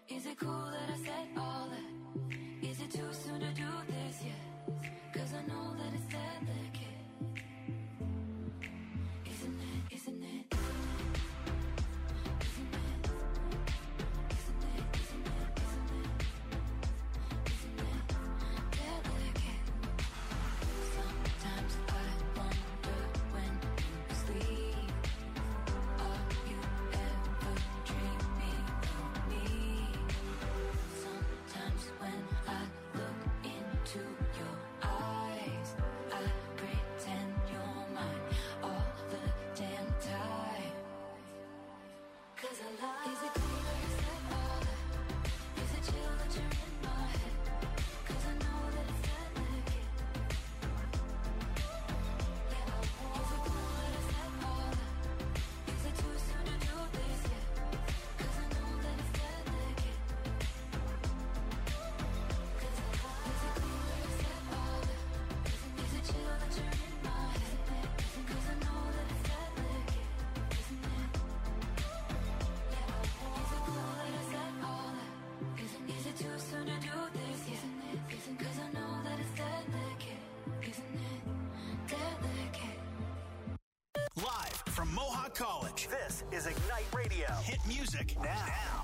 Is it cool that I said all that? Is it too soon to do this yet? 'Cause I know that it's delicate. Isn't it, isn't it? From Mohawk College, this is Ignite Radio. Hit music now.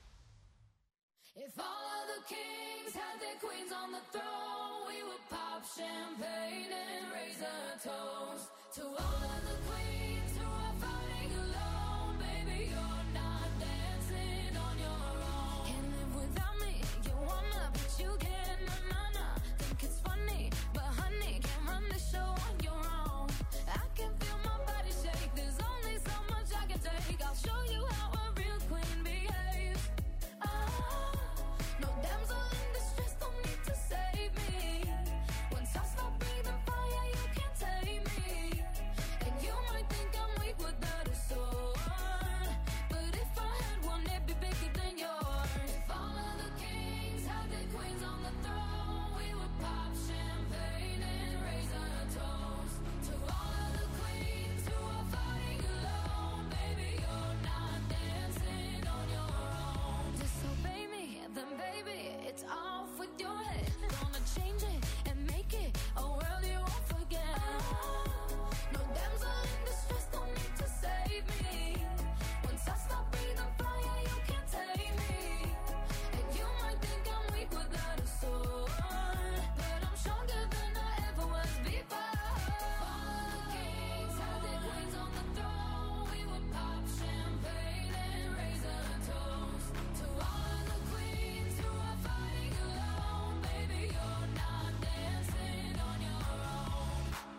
If all of the kings had their queens on the throne, we would pop champagne and raise a toast to all of the queens who are fighting alone. Baby, you're not dancing on your own. Can't live without me, you wanna, but you can't. Nah. Think it's funny, but honey, can't run the show on your own. I can feel my body shake. There's only so much I can take. I'll show you how a real queen behaves. No damsel in distress, don't need to save me. Once I stop breathing fire, you can't tame me. And you might think I'm weak without a sword, but if I had one, it'd be bigger than yours. If all of the kings had their queens on the throne, we would pop champagne and raise a toast to all of the queens who are fighting alone. Baby, you're not dancing on your own. Disobey me, then baby, it's off with your head. Gonna change it and make it a world you won't forget. No damsel in distress, don't need to save me. Once I stop breathing fire, you can't tame me. And you might think I'm weak without a sword, but I'm stronger than I ever was before. All of the kings had their queens on the throne. We would pop champagne and raise a toast to all of the queens who are fighting alone. Baby, you're not dancing on your own.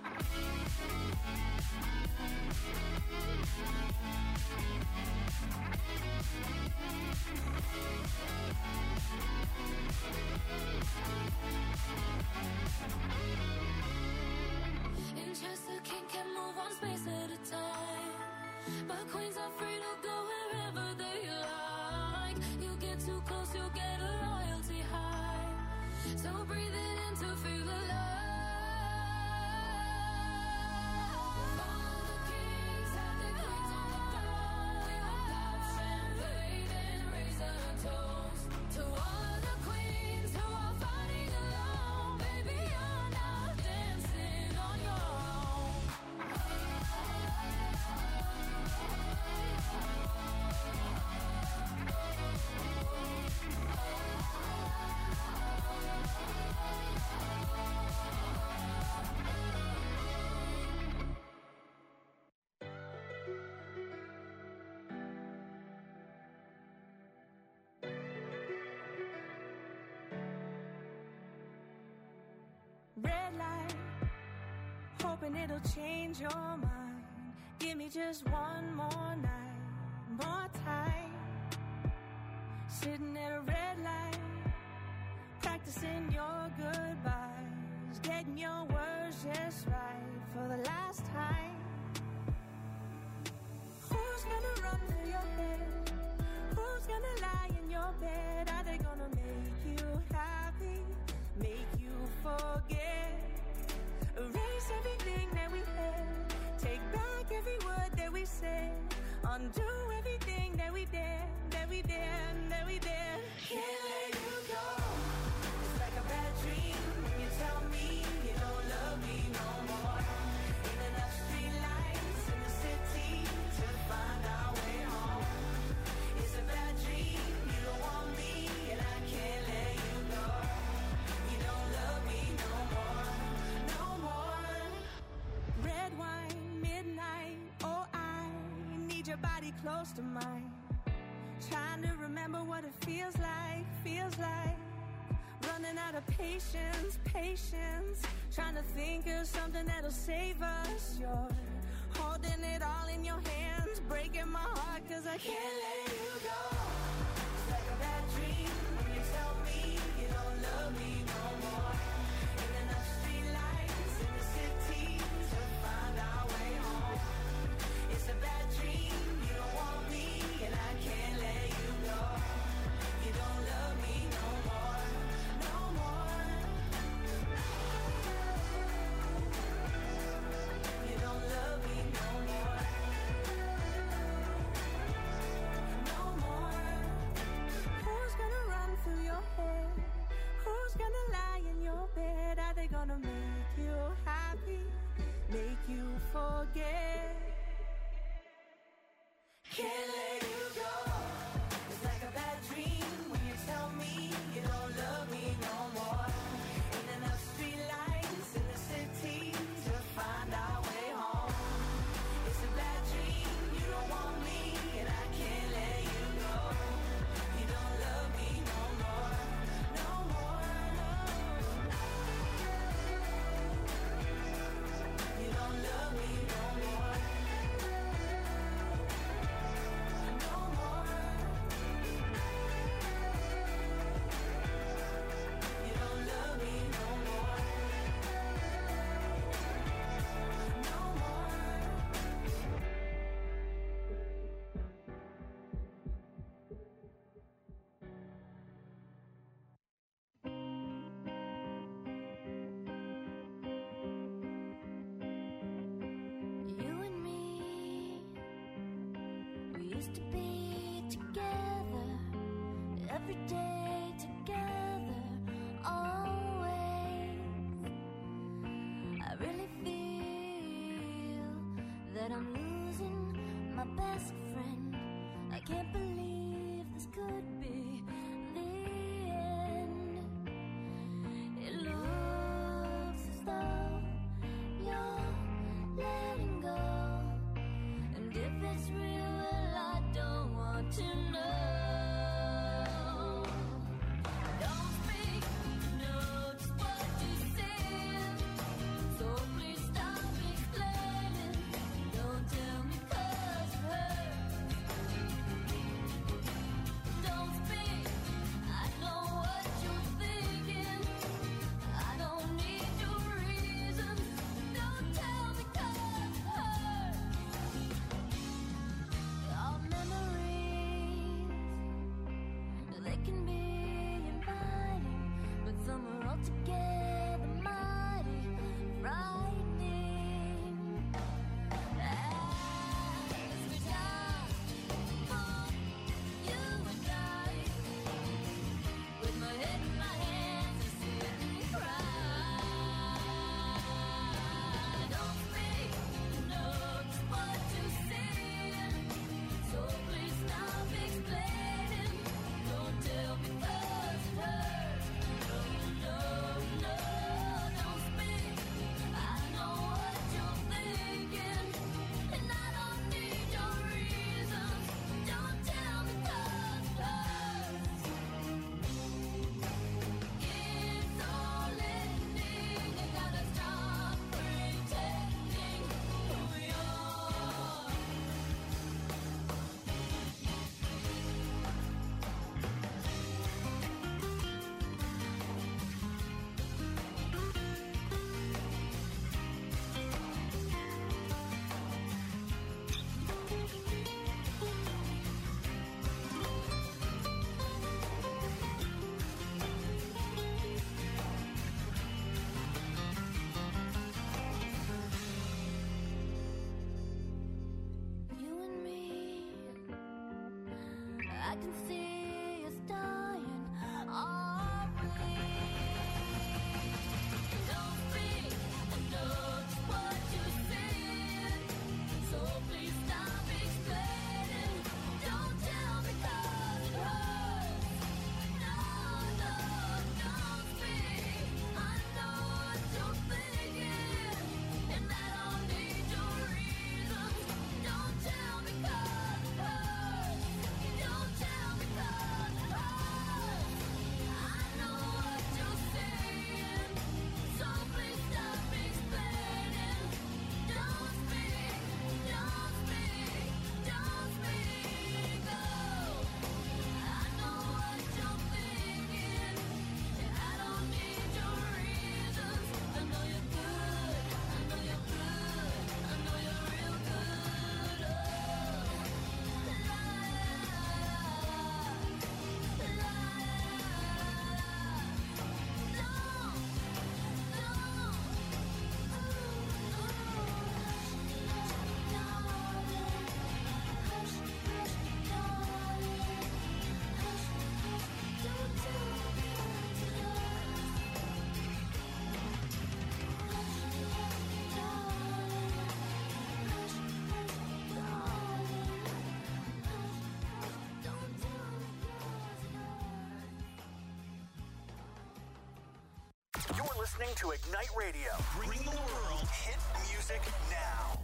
In just a king can move one space at a time, but queens are free to go wherever they like. You get too close, you'll get a royalty high. So breathe it in to feel alive. All of the kings had their queens on the throne. We would pop champagne and raise a toast to all of the queens who are fighting alone. Baby, you're not dancing on your own. Red light, hoping it'll change your mind. Give me just one more night, more time. Sitting at a red light, practicing your goodbyes, getting your words just right for the last time. Who's gonna run through your head? Who's gonna lie in your bed? Are they gonna make you happy? Make you forget? Erase everything that we had. Take back every word that we said. Undo everything that we did, that we did, that we did. close to mine. Trying to remember what it feels like. Running out of patience. Trying to think of something that'll save us. You're holding it all in your hands, breaking my heart 'cause I can't let you go. It's like a bad dream when you tell me you don't love me no more. Ain't enough streetlights in the city to find our way home. It's a bad dream, you don't want me and I can't let you go. You don't love me no more, no more. You don't love me no more, no more. Who's gonna run through your head? Who's gonna lie in your bed? Are they gonna make you happy? Make you forget? Can't let you go. It's like a bad dream when you tell me you don't love me no more. Ain't enough streetlights in the city to find our way home. It's a bad dream, you don't want me and I can't let you go. You don't love me no more, no more, no. You don't love me no more, no more. You don't love me no more, no more. You and me, we used to be together, every day together, always. I really feel that I'm losing my best friend. I can't believe this could be the end. It looks as though you're letting go, and if it's real, well, I don't want to know. Don't speak, know just what you said, so please stop explaining. Don't tell me 'cause it hurts. Don't speak, I know what you're thinking. I don't need your reasons. Don't tell me 'cause it hurts. Our memories, they can be inviting, but some are altogether mighty frightening. As we die for you and I, with my head in my hands, I sit and cry. Don't speak, know just what you said, so please stop explaining. Don't tell me 'cause it hurts. No, no, no, don't speak. I know what you're thinking, and I don't need your reasons. Don't tell me 'cause it hurts. It's all ending. You gotta stop pretending who you are. You and me, I can see us dying, are we? Don't speak, I know just what you said, so please stop explaining. Don't tell me 'cause it hurts. No, no, don't speak. I know what you're thinking, and I don't need your reasons. Don't tell me 'cause it hurts. listening to Ignite Radio. Bringing the world hit music now.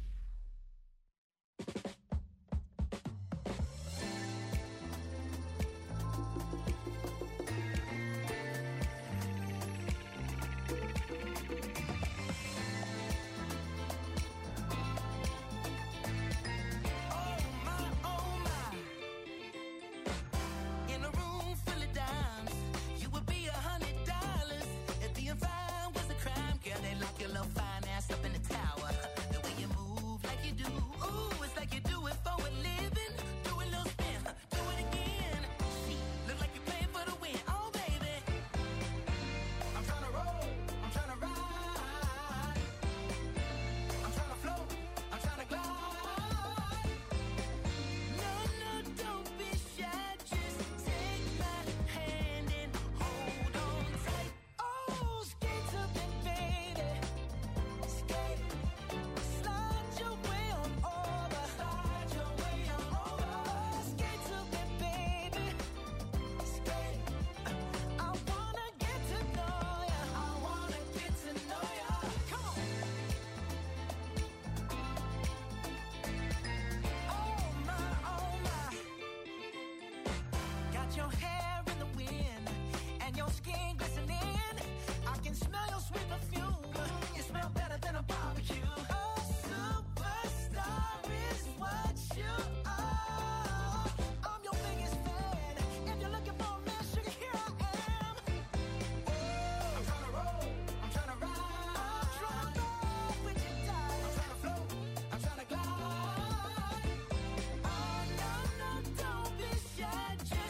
Your hair in the wind and your skin glistening. I can smell your sweet perfume. You smell better than a barbecue. A superstar is what you are. I'm your biggest fan. If you're looking for a man, sugar, here I am. I'm trying to roll, I'm trying to ride, I'm trying to roll with you, darling. I'm trying to float, I'm trying to glide. Oh no, no, don't be shy, just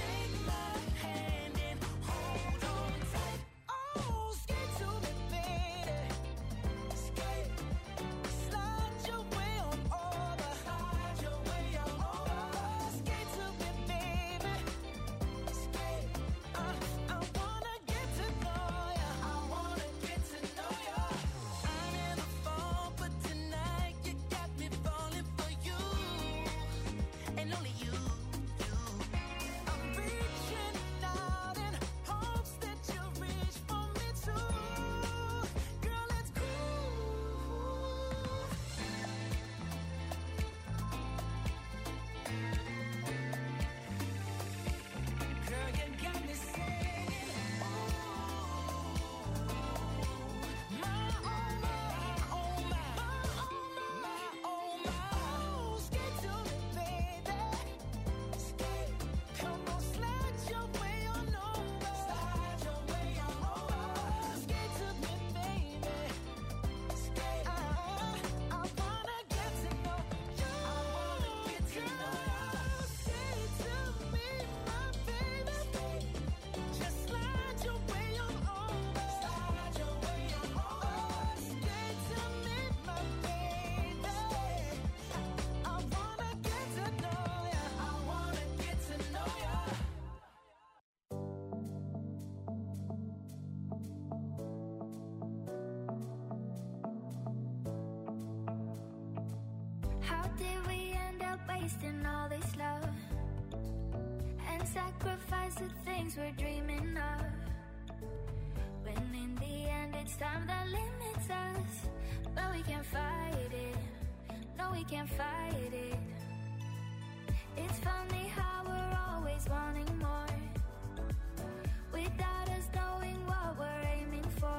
wasting all this love and sacrifice the things we're dreaming of, when in the end it's time that limits us. But we can't fight it, no we can't fight it. It's funny how we're always wanting more, without us knowing what we're aiming for.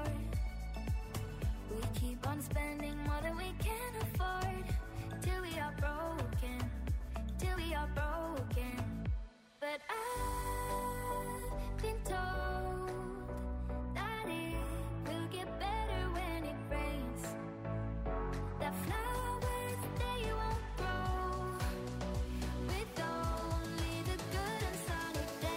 We keep on spending more than we can afford, till we are broken, till we are broken. But I've been told that it will get better when it rains, that flowers they won't grow with only the good and sunny days.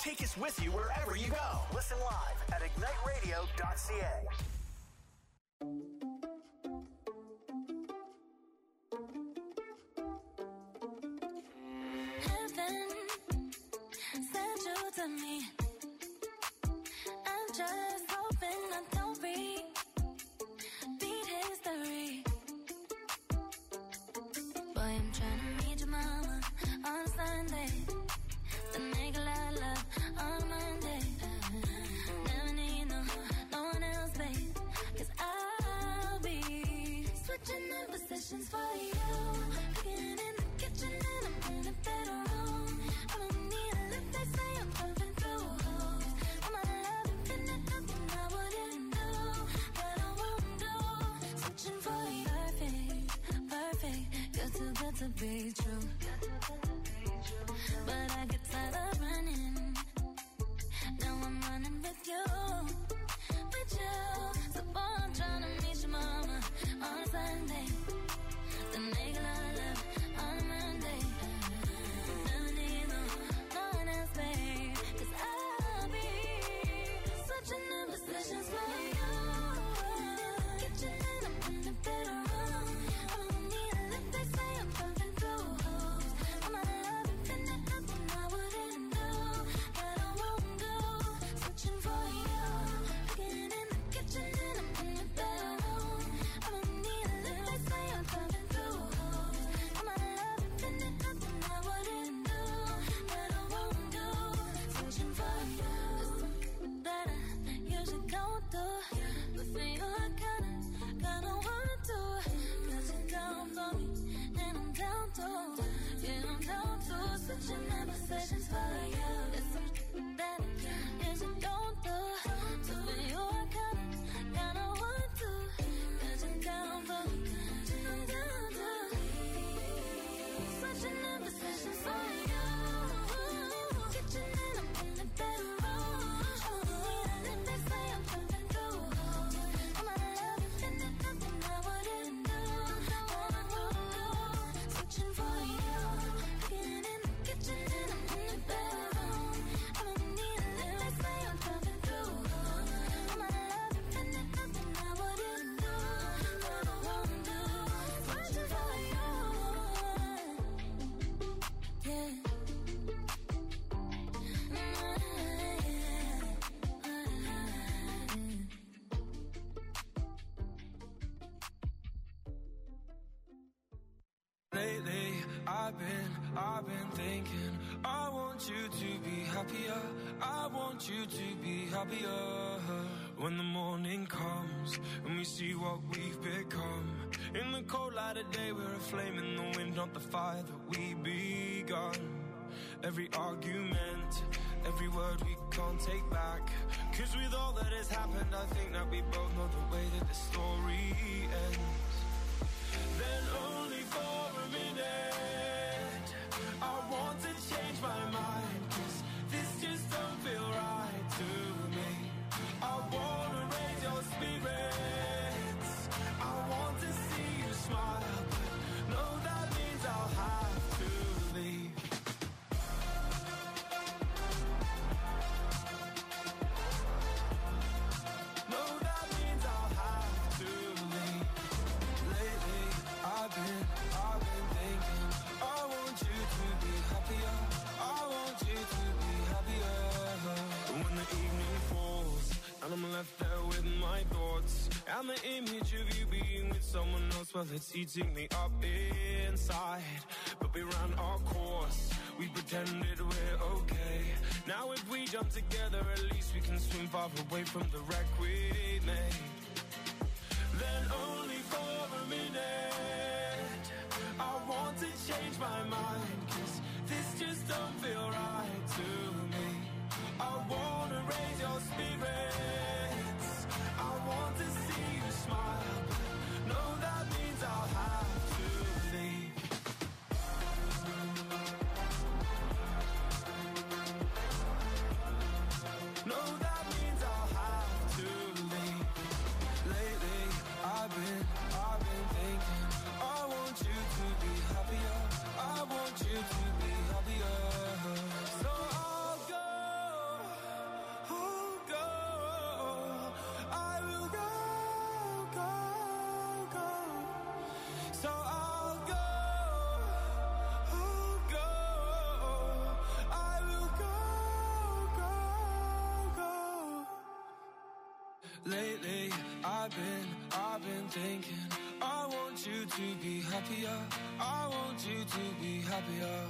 Take us with you wherever you go. Listen live at igniteradio.ca. Heaven sent you to me. I'm just hoping I don't beat history. Boy, I'm trying to meet your mama on Sunday. The nigga I love on Monday. Never need no one else, babe. 'Cause I'll be switching in positions for you. Cooking in the kitchen and I'm in the bedroom. I don't need a lift, they say I'm pumping through holes. I'm out of love, infinite, nothing I wouldn't do, that I won't do. Switching for you, perfect, you're too good to be true. But I get tired of running. Now I'm running with you. So boy, I'm trying to meet your mama on Sunday. The nigga I love on Monday. Never need no one else, babe. 'Cause I'll be switching in positions for you. Kitchen and I'm in the bedroom. I don't need a lift, they say I'm pumping through holes. I'm out of love, infinite, nothing I wouldn't do, that I won't do. Switching for you. Cooking in the kitchen and I'm in the bedroom. I don't need a lift, they say I'm pumping through holes. I'm out of love, infinite, nothing I wouldn't do, that I won't do. Switching for you. There's something that I usually don't do, but for you I kinda wanna do. 'Cause you're down for me and I'm down too. Yeah, I'm down to switching in positions for you. There's something that I usually don't do, so for you I kinda want to. 'Cause you're down for me and I'm down too. Switching in positions for you. Kitchen and I'm in the bedroom. Oh, and they say I'm pumping through holes. I'm out of love, infinite, nothing I wouldn't do, that I won't do. Switching for you. Cooking in the kitchen and I'm in the bedroom. I don't need a lift, they say I'm pumping through holes. I'm out of love, infinite, nothing I wouldn't do, that I won't do. Switching for you. Yeah. Lately, I've been thinking, I want you to be happier. I want you to be happier. When the morning comes and we see what we've become. In the cold light of day, we're a flame in the wind, not the fire that we begun. Every argument, every word we can't take back. 'Cause with all that has happened, I think that we both know the way that the story ends. Then only for a minute, I want to change my mind. 'Cause this just don't feel right to me. I wanna raise your spirits. I want to see you smile. But no, that means I'll have to leave. No, that means I'll have to leave. Lately, I've been thinking, I want you to be happier. I want you to be happier. When the evening falls and I'm left there with my thoughts and the image of you being with someone else, well, it's eating me up inside. But we ran our course, we pretended we're okay. Now if we jump together, at least we can swim far away from the wreck we made. Then only for a minute, I want to change my mind. 'Cause this just don't feel right to me. I wanna raise your spirits. I want to see you smile. No, that means I'll have to leave. No, that means I'll have to leave. Lately, I've been thinking, I want you to be happier. I want you to be happier. So I'll go Lately, I've been thinking, I want you to be happier. I want you to be happier.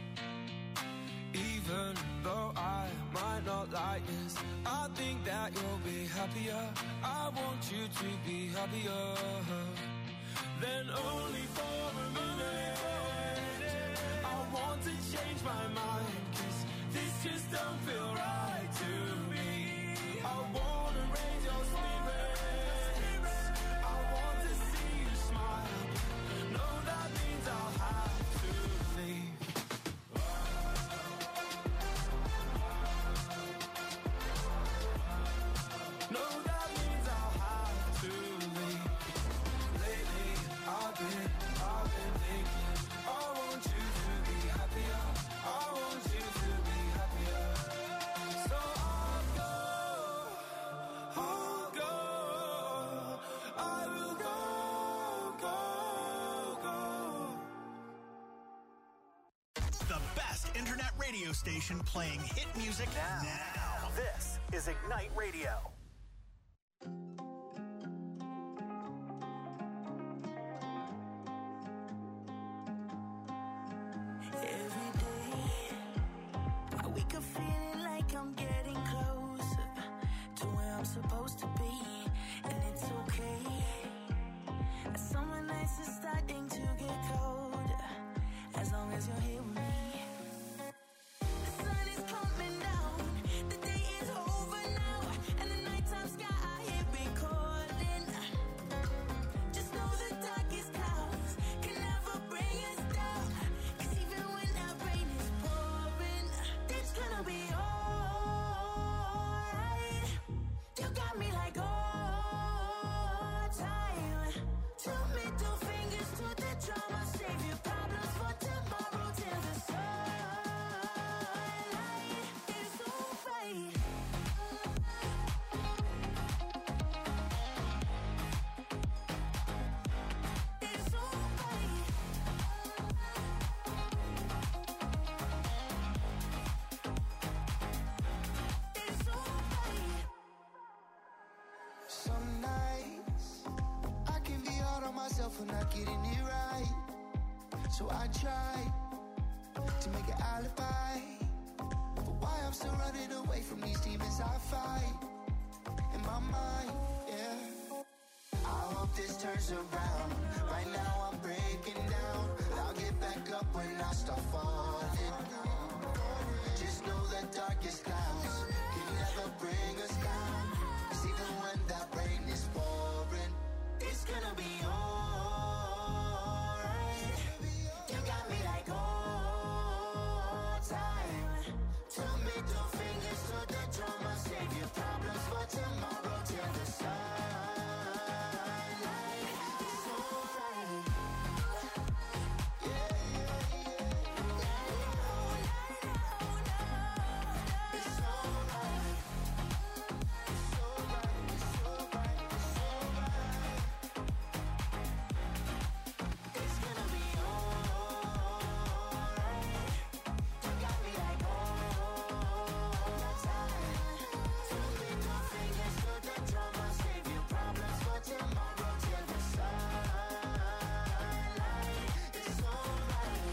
Even though I might not like this, I think that you'll be happier. I want you to be happier. Then only for a minute, I want to change my mind, 'cause this just don't feel right to me. I wanna raise your spirits, I want to see you smile. No, that means I'll have to leave. No, that means I'll have to leave. Lately, I've been thinking, I want you to be happier. I want you to be happier. So I'll go, I will go. The best internet radio station playing hit music now. This is Ignite Radio. Every day, I wake up feeling like I'm getting closer to where I'm supposed to be, and it's okay. Summer nights are starting to get colder, as long as you're here with me. The sun is coming down, the day is over now, and the nighttime sky here be calling. Just know the darkest clouds can never bring us down, 'cause even when that rain is pouring, it's gonna be alright. You got me like all time. Two middle fingers to the drama, save your problems for tomorrow till the sunlight is alright. It's alright. It's alright. Some nights I can be hard on myself for not getting it right. So I try to make an alibi for why I'm still running away from these demons I fight in my mind, yeah. I hope this turns around. Right now I'm breaking down. I'll get back up when I start falling. Just know the darkest clouds can never bring us down, 'cause even when that rain is pouring, It's gonna be alright. You got me like all time. Two middle fingers to the drama, save your problems for tomorrow till the sunlight is alright. yeah, yeah, yeah. It's alright. It's alright. It's alright. It's alright. It's gonna be alright. You got me like all time. Two middle fingers to the drama, save your problems for tomorrow till the sunlight is alright.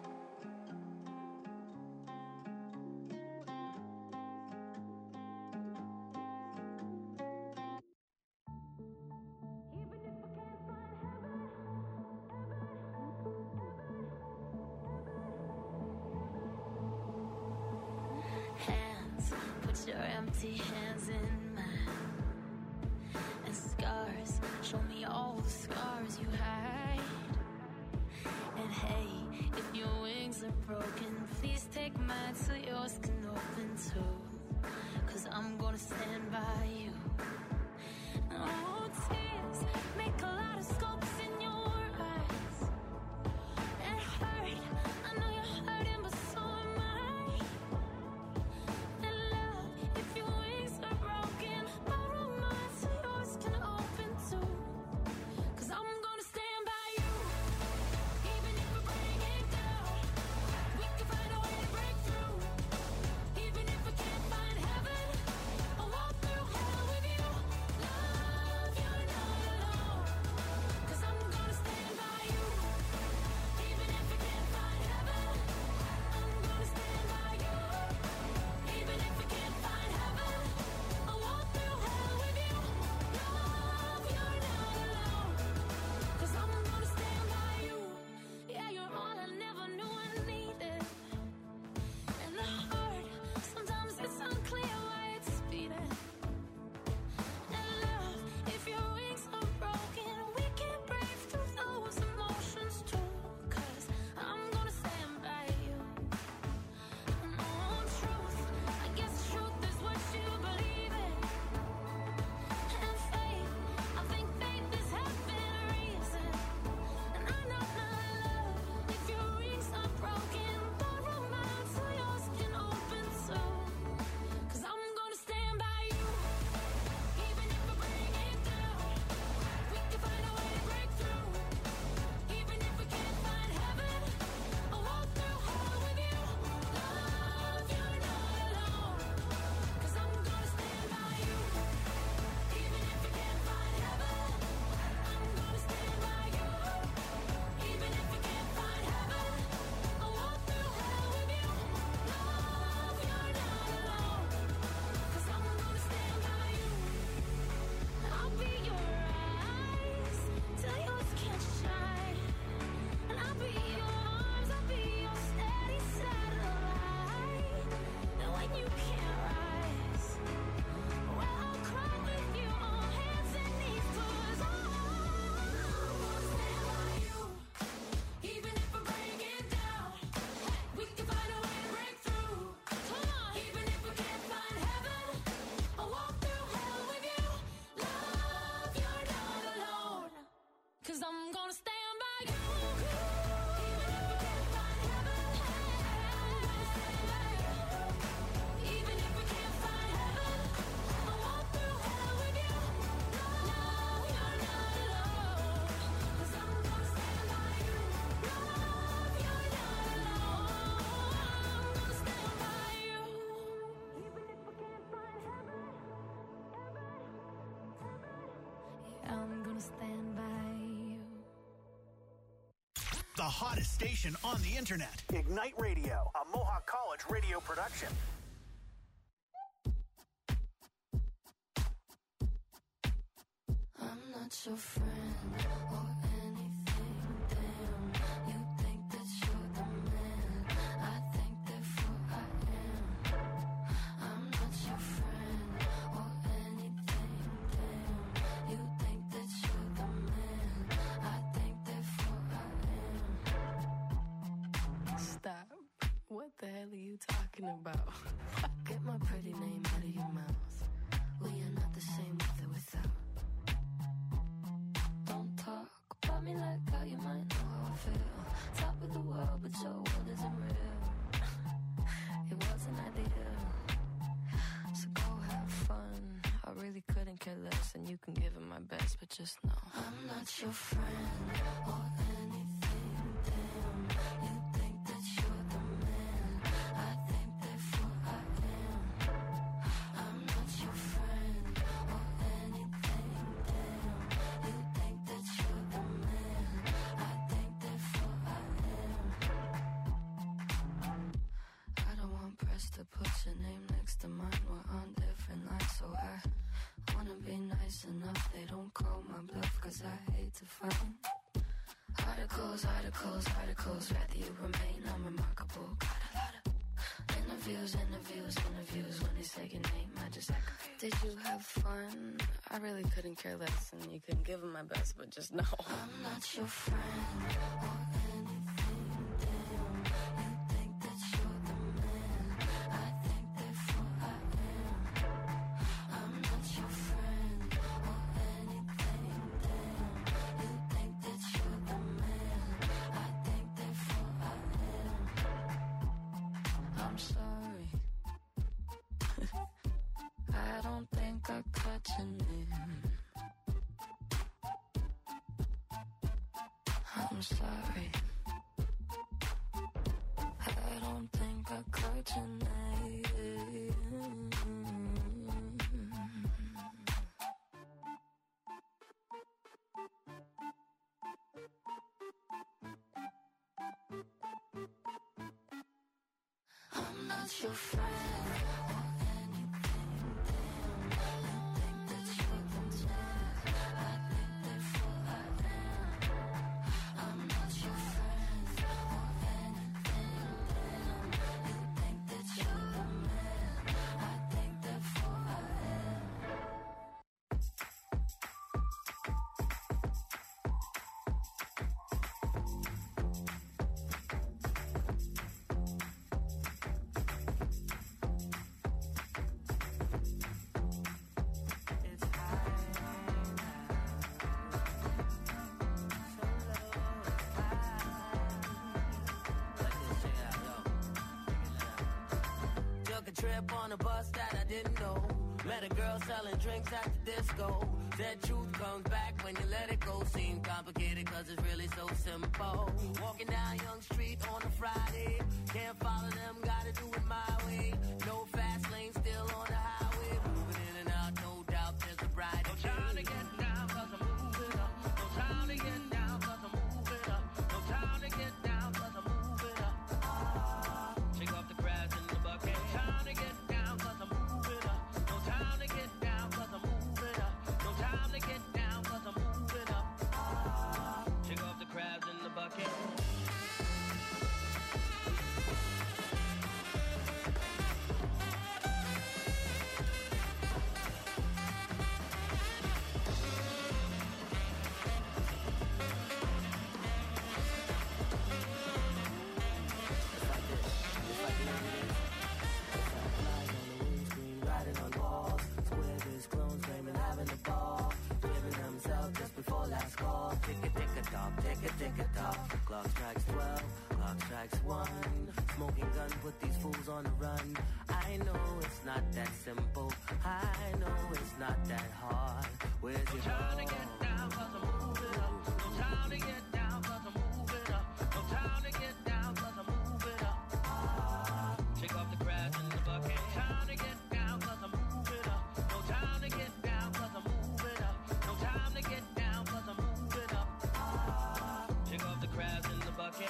Hands, put your empty hands in mine. And scars, show me all the scars you hide. And hey, if your wings are broken, please take mine so yours can open too. 'Cause I'm gonna stand by you. Oh, tears make a lot of scopes in your eyes. It hurt, I know you're hurting, but so am I. And love, if your wings are broken, borrow mine so yours can open too. 'Cause I'm gonna stand by you, even if we're breaking down. We can find a way to break through, even if we can't find heaven. I'll walk through hell with hottest station on the internet. Ignite Radio, a Mohawk College radio production. I'm not your friend or anything, damn. You think that you're the man, I think therefore I am. I'm not your friend or anything, damn. You think that you're the man, I think therefore I am. Stop. What the hell are you talking about? Get my pretty name out of your mouth. We are not the same with or without. Don't talk about me like how you might know how I feel. Top of the world, but your world isn't real. It wasn't ideal. So go have fun. I really couldn't care less, and you can give it my best, but just know I'm not your friend or anything, damn. You think that you're the man, I think therefore I am. I'm not your friend or anything, damn. You think that you're the man, I think therefore I am. I don't want press to put your name next to mine. We're on different lines, so I wanna be nice enough. They don't call my bluff, cause I hate to find articles, rather you remain unremarkable. Got a lot of interviews. When they say your name, I just aggravate. Did you have fun? I really couldn't care less, and you couldn't give them my best, but just know I'm not your friend or anything, damn. You think that you're the man, I think therefore I am. I'm not your friend or anything, damn. You think that you're the man, I think therefore I am. I'm sorry. I don't think I caught your name. I'm sorry. I don't think I caught your name. I'm not your friend or anything, damn. You think that you're the man, I think therefore I am. I'm not your friend or anything, damn. You think that you're the man, I think therefore I am. It's took a trip on a bus that I didn't know. Met a girl selling drinks at the disco. Said truth comes back when you let it go. Seemed complicated cause it's really so simple. Walking down Young Street on a Friday. Can't follow them, gotta do it my way. No fast lane, still on the highway. Moving in and out, no doubt there's a bright. No time to get down cause I'm moving up. No time to get down cause I'm moving up. No time to get down cause I'm moving up. Shake off the grass in the bucket. No time to get down cause I'm moving up. No time to get down cause I'm moving up. No time to get down cause I'm moving up. Shake off the crabs in the bucket. Riding on walls, squares, clones, flaming, having a ball. Giving themselves just before last call. Tick a tock, clock strikes 12, clock strikes 1. Smoking gun, put these fools on the run. I know it's not that simple, I know it's not that hard. Where's your time to get down cause I'm moving up. No time to get down cause I'm moving up. No time to get down cause I'm moving up. Shake off the grass in the bucket. No time to get down cause I'm moving up. No time to get down cause I'm moving up. No time to get down cause I'm moving up. Shake off the crabs in the bucket.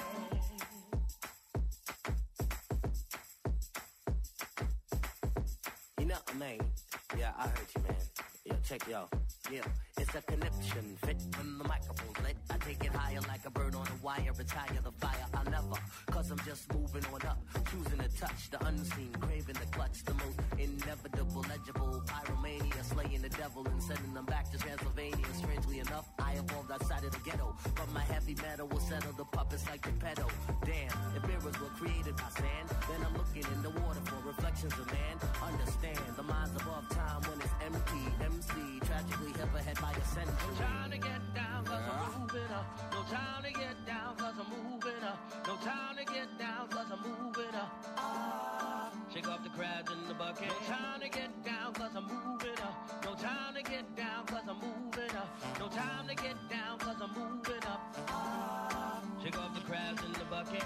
You know, man. Yeah, I heard you, man. Yo, check yo. Yeah, it's a connection. Fit when the microphone's lit. I take it higher like a bird on a wire. Retire the fire. I'll never, cause I'm just moving on up. Choosing to touch the unseen. Craving the clutch. The most inevitable, legible. Pyromania. Slaying the devil and sending them back to Transylvania. Strangely enough, I evolved outside of the ghetto. But my heavy metal will settle the puppets like the pedo. Damn, if mirrors were created by sand, then I'm looking in the water for reflections of man. Understand, the mind's above time when it's empty. MC, tragically hip ahead by a century. No time to get down, cause I'm moving up. No time to get down, cause I'm moving up. No time to get down, cause I'm moving up. Shake off the crabs in the bucket. No time to get down, cause I'm moving up. No time to get down, cause I'm moving up. No time to get down, cause I'm moving up. Shake off the crabs in the bucket.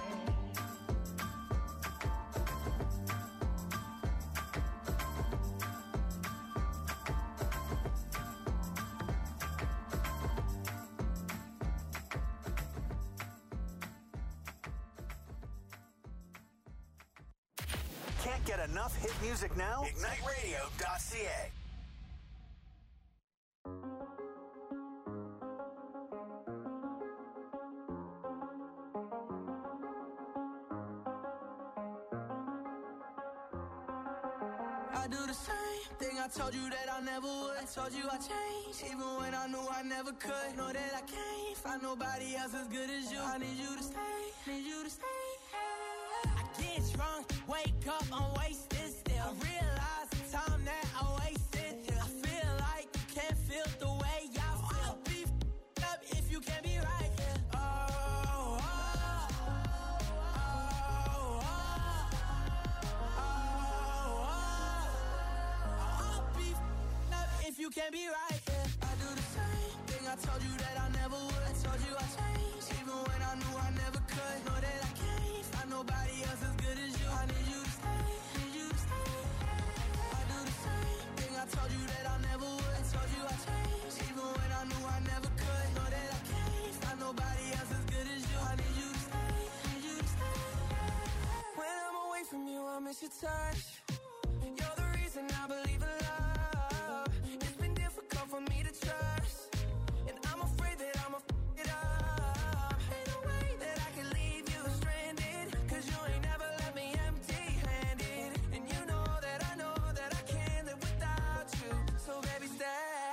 Can't get enough hit music now? IgniteRadio.ca. I do the same thing I told you that I never would. I told you I changed, even when I knew I never could. Know that I can't find nobody else as good as you. I need you to stay, need you to stay. I get drunk, wake up, I'm wasted still. I realize the time that I wasted here. I feel like you can't feel the way I feel. I'll be up if you can't be right here. If you can't be right, yeah. I do the same thing I told you that I never would. I told you I changed, even when I knew I never could. Know that I can't find nobody else as good as you. I need you to stay, need you to stay. I do the same thing I told you that I never would. I told you I changed, even when I knew I never could. Know that I can't find nobody else as good as you. I need you to stay, need you to stay. When I'm away from you, I miss your touch. You're the reason I believe in love. For me to trust, and I'm afraid that I'ma f*** it up. Ain't no way that I can leave you stranded, cause you ain't never left me empty-handed. And you know that I can't live without you. So baby, stay.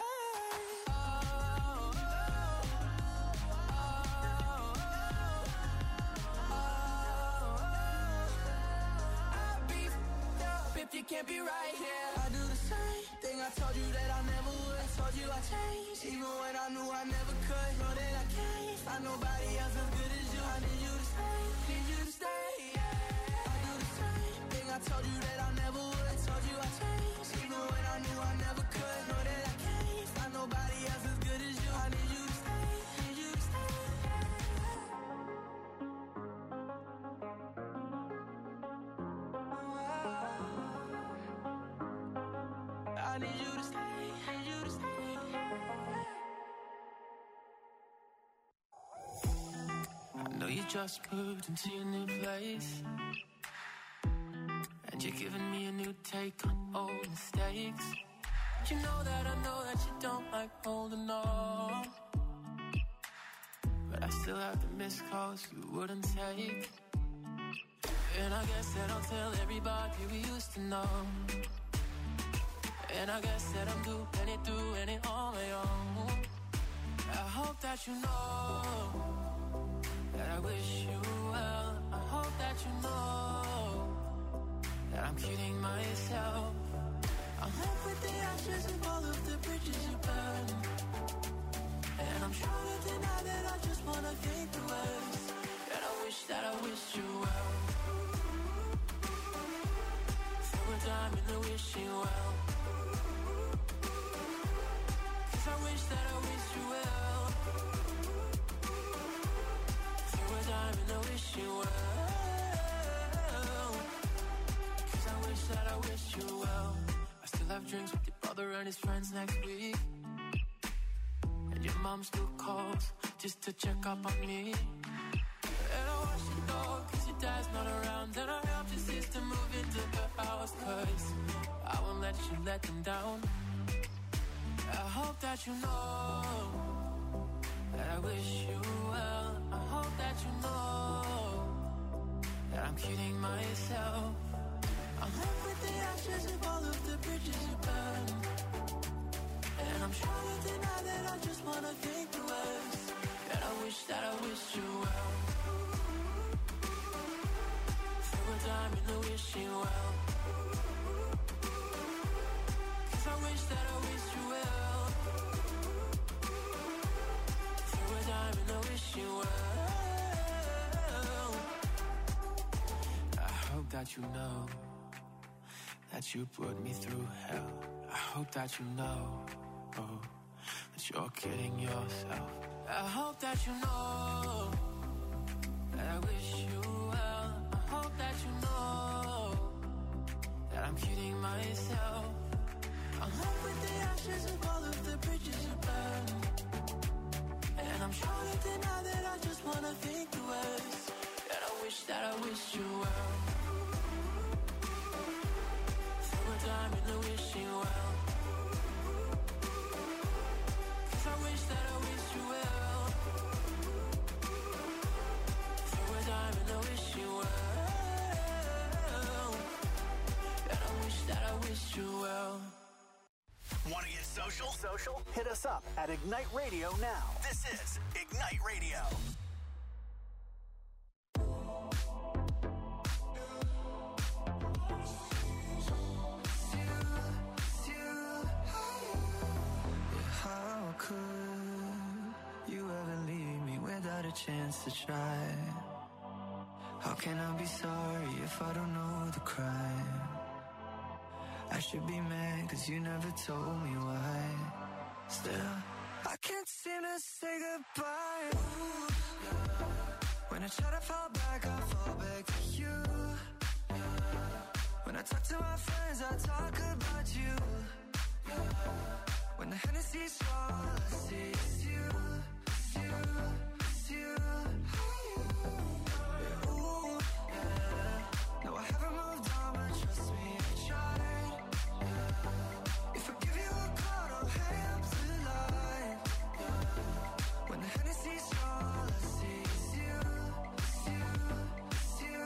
I'll be f***ed up if you can't be right here. I do the same thing I told you that I never would. Told you I changed, even when I knew I never could. Know that I can't find nobody else as good as you. I need you to stay, need you to stay. Yeah. I do the same thing I told you that I never would. Told you I changed, even when I knew I never could. Know that I can't find nobody else as good as you. I need you to stay, need you to stay. I need you to stay, need you to stay. I know you just moved into your new place, and you're giving me a new take on old mistakes. You know that I know that you don't like holding on, but I still have the missed calls you wouldn't take. And I guess that I'll tell everybody we used to know. And I guess that I'm doing it on my own. I hope that you know that I wish you well. I hope that you know that I'm kidding myself. I'm left with the ashes of all of the bridges you burned, and I'm sure to deny that I just wanna think the worst. And I wish you well. Throw a dime in the wishing well. I wish you well. Throw a dime in the wishing well. Cause I wish you well. I still have drinks with your brother and his friends next week, and your mom still calls just to check up on me. And I wash your dog cause your dad's not around, and I helped your sister move into her house, cause I won't let let them down. I hope that you know that I wish you well. I hope that you know that I'm kidding myself. I'm left with the ashes of all of the bridges you burned, and I'm trying to deny that I just wanna think the worst. That I wish you well. Throw a dime in the wishing well. 'Cause I wish you well. Throw a dime in the wishing well. I hope that you know that you put me through hell. I hope that you know, oh, that you're kidding yourself. I hope that you know that I wish you well. I hope that you know that I'm kidding myself. I'm left with the ashes of all of the bridges you burned, and I'm trying to deny that I just wanna think the worst. That I wish you well. Throw a dime in the wishing well. 'Cause I wish you well. Throw a dime in the wishing well. And I wish you well. Want to get social? Hit us up at Ignite Radio now. This is Ignite Radio. How could you ever leave me without a chance to try? How can I be sorry if I don't know the crime? I should be mad 'cause you never told me why. Still, I can't seem to say goodbye. Ooh, yeah. When I try to fall back, I fall back to you. Yeah. When I talk to my friends, I talk about you. Yeah. When the Hennessy's all I see is you, it's you, it's you. Yeah, ooh, yeah. No, I haven't moved on, but trust me, I tried. Yeah. If I give you a call, don't hang up the line. Yeah. When the Hennessy's all I see is you, it's you, it's you.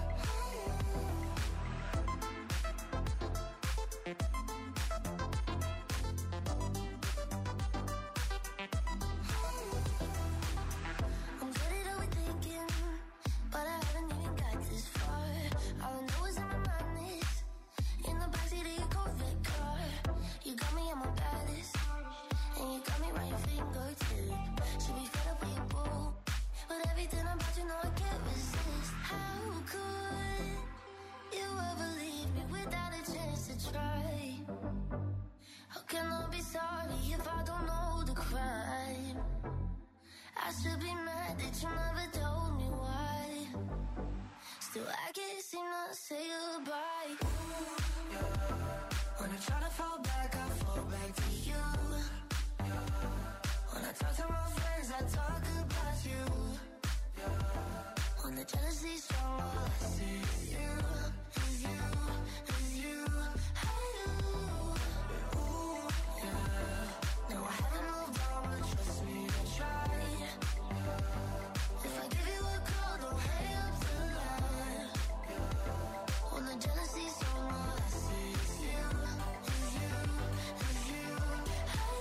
I'm good at overthinking, but I haven't even got this far. All I know is in my mind is in the backseat of your Corvette car. You got me on my baddest, and you got me right your fingertip. Should be fed up with your boo, but everything about you know I can't resist. How could you ever leave me without a chance to try? How can I be sorry if I don't know the crime? I should be mad that you never told me why. Still, I can't seem to say goodbye. Ooh, yeah. When I try to fall back, I fall back to you. Yeah. When I talk to my friends, I talk about you. Yeah. When the jealousy's strong, all I see is you, is you, is you. Hey, ooh, yeah. No, I haven't moved on, but trust me, I tried. If I give you a call, don't hang up the line. When the jealousy's strong, all I see is you, is you, is you. Hey,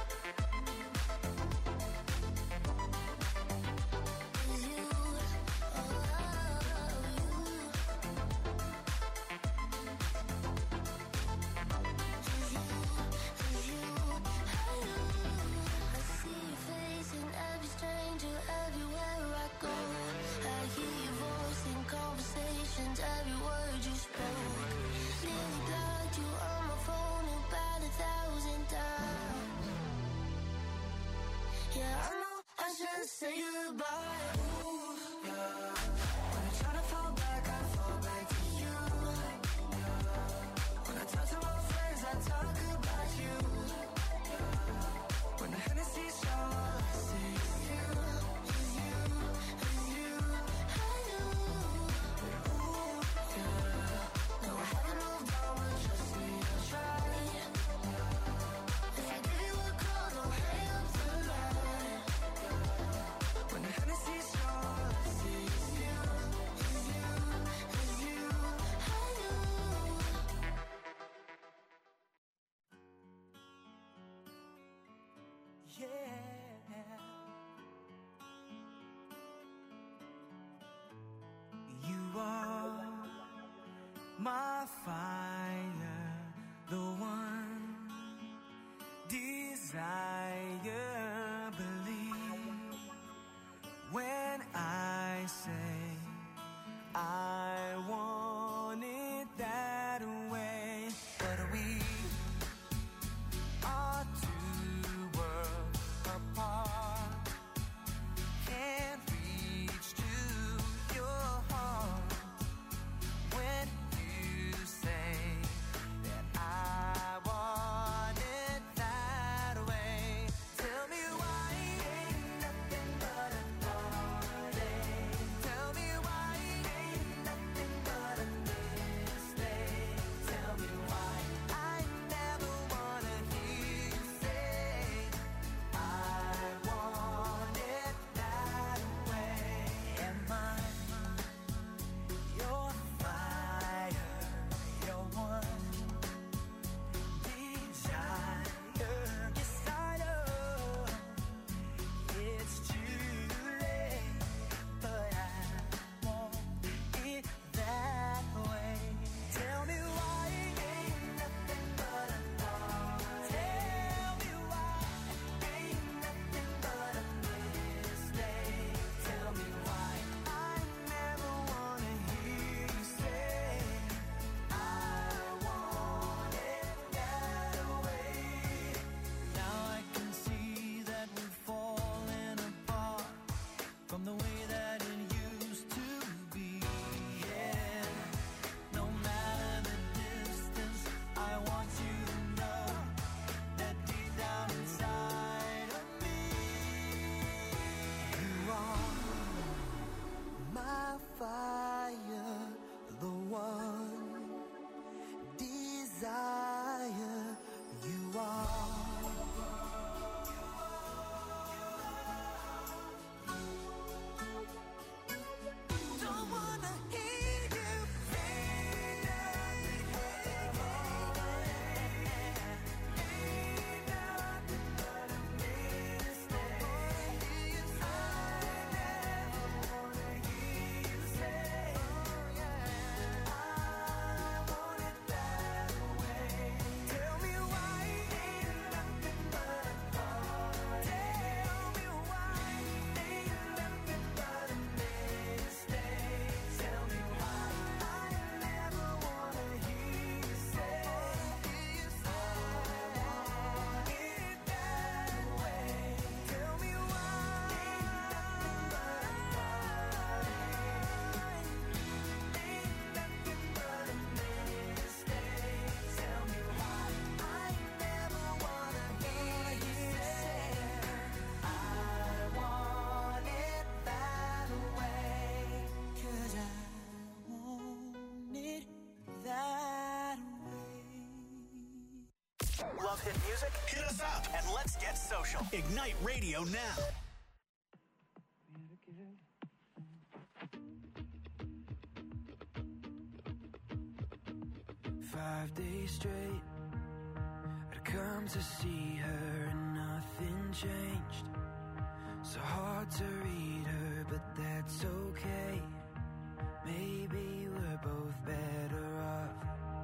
is you. my fire, the one desire, believe when I say I want it that way. But we are two worlds apart, can't reach to your heart when you say that I want it that way. Tell me why ain't nothing but a heartache. Tell me why ain't nothing but a mistake. Tell me why I never wanna hear you say I want it that way. Am I your fire, your one desire? Yes, I know it's too late, but I want it that way. Tell me why ain't nothing but a thought. Tell me why ain't nothing but a mistake. Tell me why I never wanna hear you say I want it that way. Now I can see that we've fallen apart from the way that it used to be. Yeah, no matter the distance, I want you to know that deep down inside of me, you are my fire, the one desire. You are. Don't wanna hear you say nothing. Ain't nothing but a mistake. I never wanna hear you say I want it that way. Tell me why ain't nothing but a heart. Tell me why ain't nothing but a mistake. Tell me why I never wanna hear you say I want it that way. Tell me why ain't nothing but a heart. Ain't nothing but a mistake. Tell me why I never wanna hear you say I want it that way. 'Cause I want it that way. Love hit music? Hit us up and let's get social. Ignite Radio now. 5 days straight, I'd come to see her and nothing changed. So hard to read her, but that's okay. Maybe we're both better off.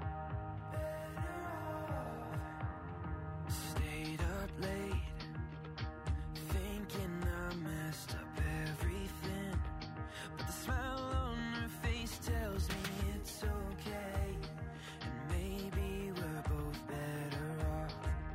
Stayed up late, thinking I messed up everything. But the smile on her face tells me it's okay. And maybe we're both better off.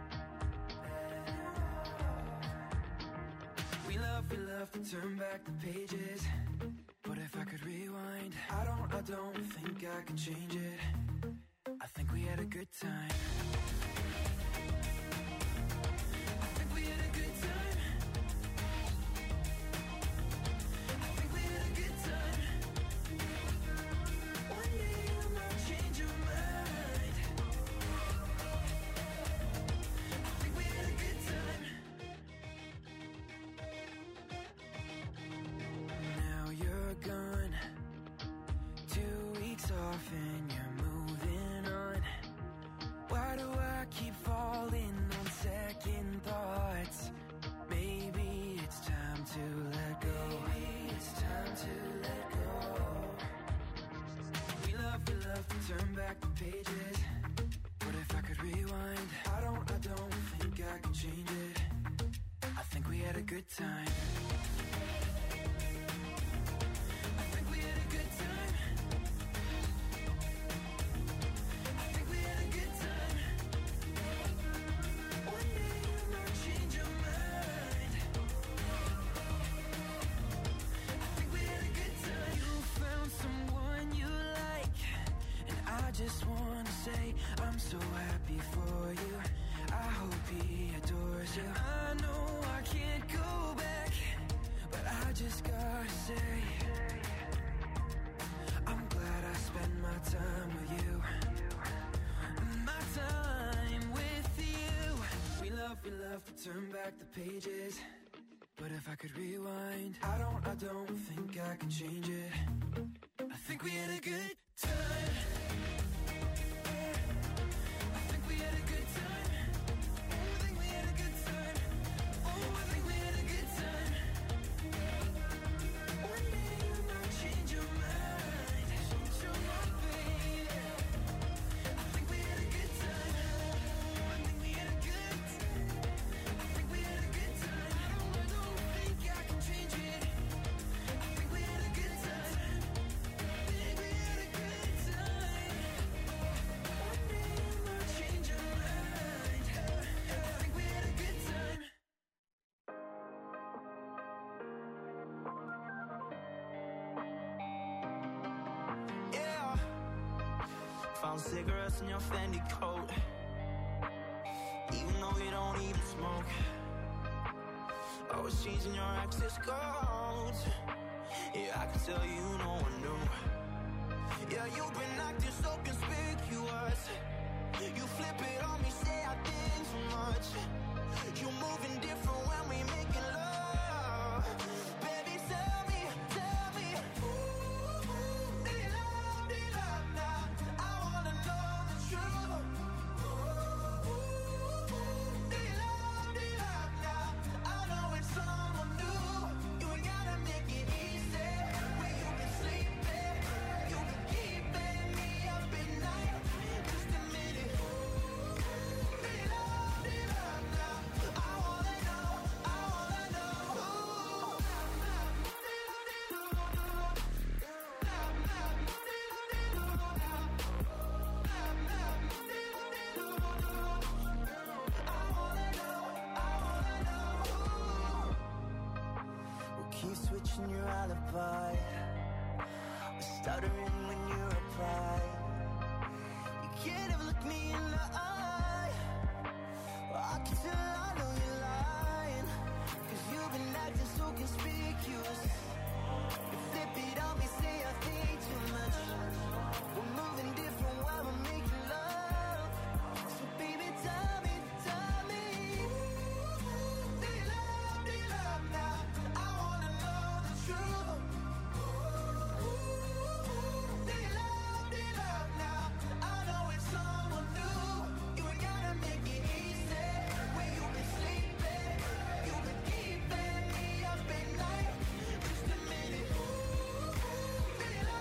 We love to turn back the pages. But if I could rewind, I don't think I could change it. I think we had a good time. I think we had a good time. I think we had a good time. One day you might change your mind. I think we had a good time. Now you're gone, 2 weeks off and you're moving on. Why do I keep falling? good time. I think we had a good time. I think we had a good time. One day you might change your mind. I think we had a good time. You found someone you like, and I just wanna say I'm so happy for you. I hope he adores you. I know I can't go back, but I just gotta say I'm glad I spent my time with you. My time with you. We love to turn back the pages, but if I could rewind, I don't think I can change it. I think we had a good time. I think we had a good time. I think we had a good time. Oh, I think we had a good time. One day you might change your mind. Change your mind, baby. I think we had a good time. I think we had a good time. I think we had a good time. I don't think I can change it. I think we had a good time. I think we had a good time. One day you might change your mind. I think we had a good time. Yeah. Found cigarettes in your Fendi coat, even though you don't even smoke. Always changing your access codes. Yeah, I can tell you no one knew. Yeah, you've been acting so conspicuous. You flip it on me, say I think too much. You moving different when we making love. Baby, tell me, ooh, they love now. I wanna know the truth. Ooh, they love now. I know it's someone new. You ain't gotta make it easy. Where you can sleep there, you can keep me up at night. Just a minute. They love now. I wanna know. We'll keep switching your alibi. We're stuttering when you reply. You can't ever look me in the eye. I can tell I know you're lying, 'cause you've been acting so conspicuous. You flip it on me, say I think too much. We're moving different while we're making love. So baby, tell me. They love now. I wanna know the truth. They love now. I know it's someone new. You ain't gotta make it easy. Where you been sleeping, you been keeping me up at night. Just a minute. They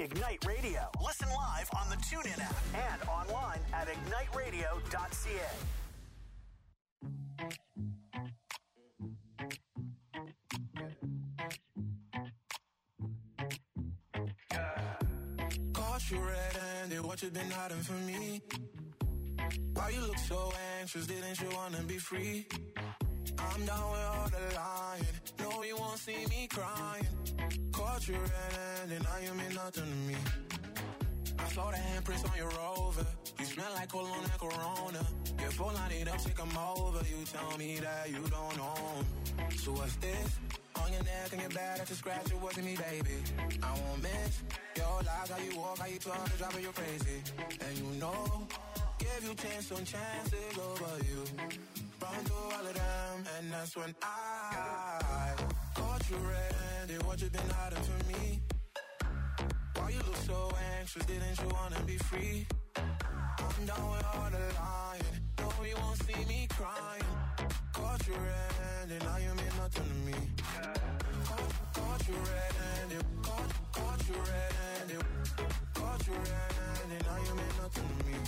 Ignite Radio. Listen live on the TuneIn app and online at igniteradio.ca. Caught you red-handed, what you been hiding from me? Why you look so anxious, didn't you wanna be free? I'm down with all the lying, no you won't see me crying. Caught you red-handed, now you mean nothing to me. I saw the handprints on your Rover, you smell like cologne and Corona. Your phone line it up, take 'em over, you tell me that you don't own. So what's this? On your neck and your back, that's a scratch, it wasn't me, baby. I won't miss your lies, how you walk, how you talk, it's driving you crazy. And you know, give you chance on chances over you. Run through all of them, and that's when I caught you red-handed, what you been hiding from me? Why you look so anxious, didn't you wanna be free? I'm down with all the lying, no you won't see me crying. Caught you red-handed, now you mean nothing to me. Caught you red-handed, caught you red-handed, caught you red-handed, now you mean nothing to me.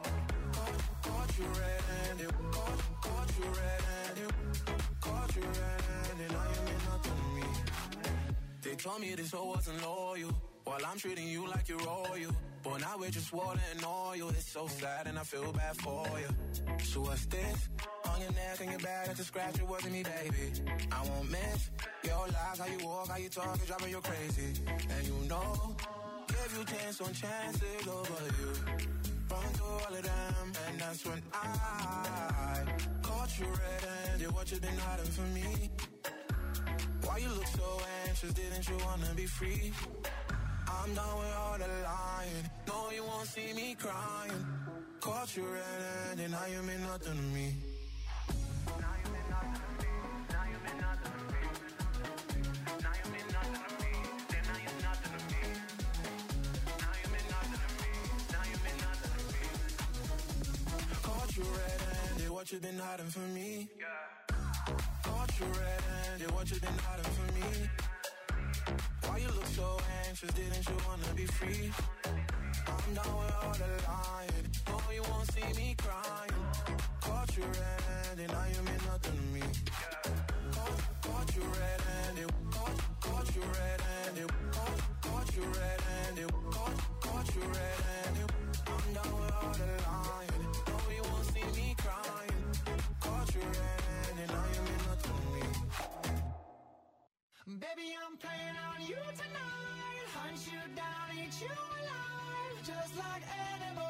Caught you red-handed, caught you red-handed, caught you red-handed, now you mean nothing to me. They told me this hoe wasn't loyal, while I'm treating you like you're royal. But now we're just water and oil, it's so sad and I feel bad for you. So what's this? On your neck and your back, that's a scratch, it wasn't me, baby. I won't miss your lies, how you walk, how you talk, it's driving you crazy. And you know, give you chance on chances over you. Run through all of them, and that's when I caught you red-handed, what you been hiding from me? Why you look so anxious, didn't you wanna be free? I'm done with all the lying, no you won't see me crying. Caught you red-handed, now you mean nothing to me. Now you mean nothing to me, now you mean nothing to me. Now you mean nothing to me, then now you're nothing to me. Now you mean nothing to me, now you mean nothing to me. Caught you red-handed, what you been hiding from me? Caught you red-handed, what you been hiding from me? Why you look so anxious, didn't you wanna be free? I'm down with all the lying, no you won't see me crying. Caught you red-handed, now you mean nothing to me. Caught you red-handed, caught you red-handed, caught you red-handed, caught you red-handed. I'm down with all the lying, no you won't see me crying. Caught you red-handed, now you mean nothing to me. Baby, I'm playing on you tonight. Hunt you down, eat you alive, just like animals.